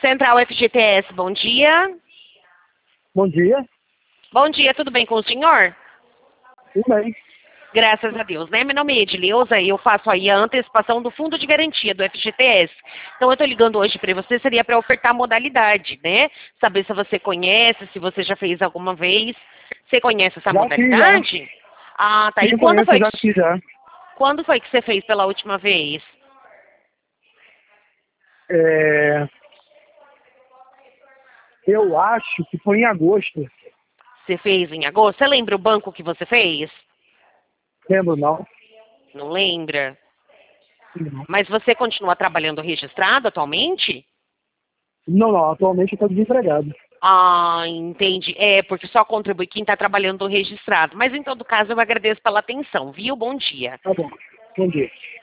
Central FGTS, bom dia. Bom dia. Bom dia, tudo bem com o senhor? Tudo bem. Graças a Deus, né? Meu nome é Edileuza e eu faço aí a antecipação do fundo de garantia do FGTS. Então eu estou ligando hoje para você, seria para ofertar modalidade, né? Saber se você conhece, se você já fez alguma vez. Você conhece essa Já modalidade? fiz, já. Ah, tá. E Sim, quando conheço, foi já que, fiz, já. quando foi que você fez pela última vez? É, eu acho que foi em agosto. Você fez em agosto? Você lembra o banco que você fez? Lembro, não? Não lembra? Não, Mas você continua trabalhando registrado atualmente? não. Atualmente eu estou desempregado. Ah, entendi. É, porque só contribui quem está trabalhando registrado. Mas em todo caso, eu agradeço pela atenção, viu? Bom dia. Tá bom. Bom dia.